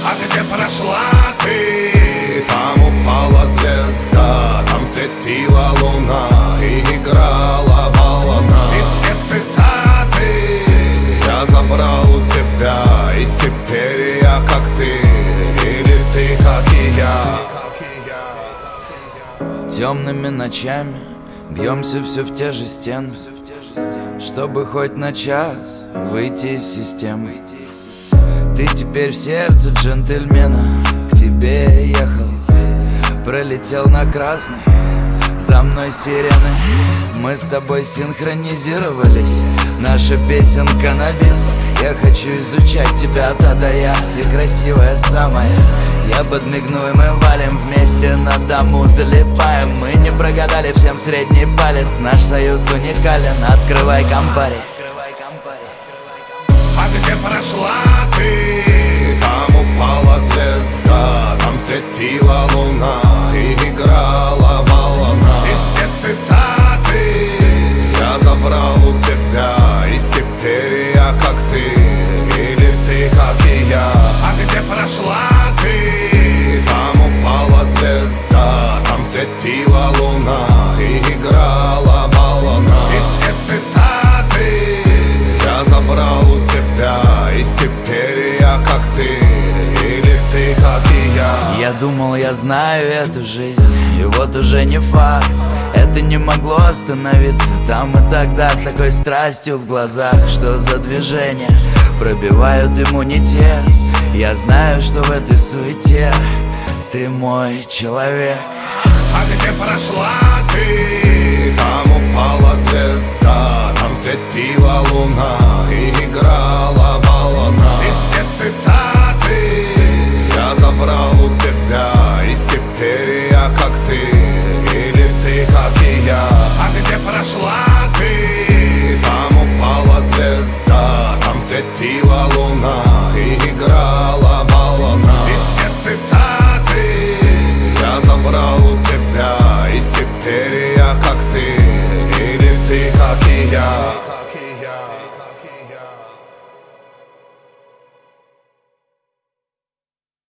А где прошла ты? Там упала звезда, там светила луна и играла волна. И все цитаты я забрал у тебя, и теперь я как ты, или ты как и я. Темными ночами бьемся все в те же стены, чтобы хоть на час выйти из системы. Ты теперь в сердце джентльмена, к тебе ехал, пролетел на красный, за мной сирены. Мы с тобой синхронизировались, наша песенка на бис. Я хочу изучать тебя от А до Я, ты красивая самая. Я подмигну, и мы валим вместе на дому, залипаем. Мы не прогадали, всем средний палец, наш союз уникален. Открывай компари. А где прошла ты? Там упала звезда, там светила луна и играла волна. И все цитаты я забрал у тебя, и теперь я как ты, или ты как и я. А где прошла ты? Там упала звезда, там светила луна и играла волна. И все цитаты я забрал у тебя, и теперь я как ты, или ты как и я. Я думал, я знаю эту жизнь, и вот уже не факт. Это не могло остановиться там и тогда, с такой страстью в глазах. Что за движения пробивают иммунитет? Я знаю, что в этой суете ты мой человек. А где прошла ты? Там упала звезда, там светила луна и играла